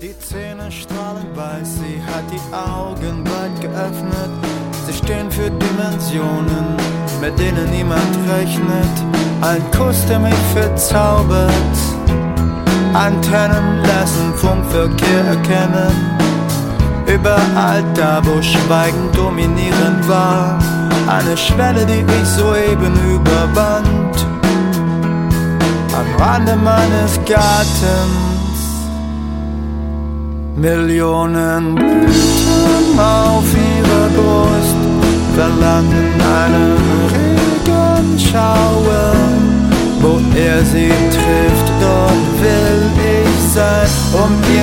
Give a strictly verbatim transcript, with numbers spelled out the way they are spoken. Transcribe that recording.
Die Zähne strahlen weiß, sie hat die Augen weit geöffnet. Sie stehen für Dimensionen, mit denen niemand rechnet. Ein Kuss, der mich verzaubert. Antennen lassen Funkverkehr erkennen. Überall da, wo Schweigen dominierend war. Eine Schwelle, die ich soeben überwand. Am Rande meines Gartens. Millionen Blüten auf ihrer Brust verlangen eine Regenschauer. Wo er sie trifft, dort will ich sein, um ihr